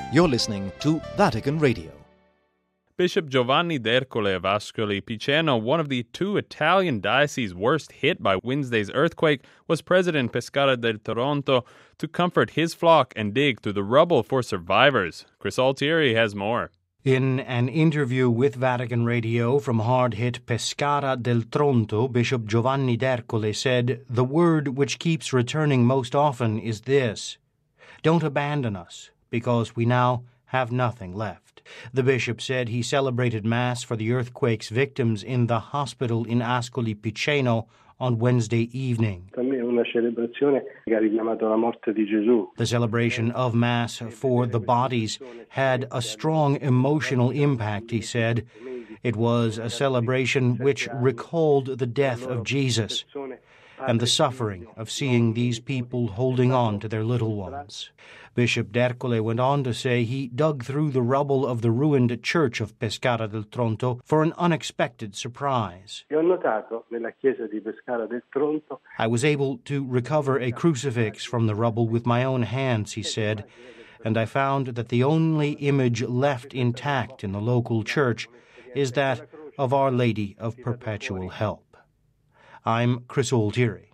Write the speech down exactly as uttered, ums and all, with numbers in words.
You're listening to Vatican Radio. Bishop Giovanni d'Ercole of Ascoli Piceno, one of the two Italian dioceses worst hit by Wednesday's earthquake, was present in Pescara del Tronto to comfort his flock and dig through the rubble for survivors. Chris Altieri has more. In an interview with Vatican Radio from hard-hit Pescara del Tronto, Bishop Giovanni d'Ercole said, "The word which keeps returning most often is this: don't abandon us, because we now have nothing left." The bishop said he celebrated Mass for the earthquake's victims in the hospital in Ascoli Piceno on Wednesday evening. The celebration of Mass for the bodies had a strong emotional impact, he said. It was a celebration which recalled the death of Jesus and the suffering of seeing these people holding on to their little ones. Bishop d'Ercole went on to say he dug through the rubble of the ruined church of Pescara del Tronto for an unexpected surprise. "I was able to recover a crucifix from the rubble with my own hands," he said, "and I found that the only image left intact in the local church is that of Our Lady of Perpetual Help." I'm Chris Altieri.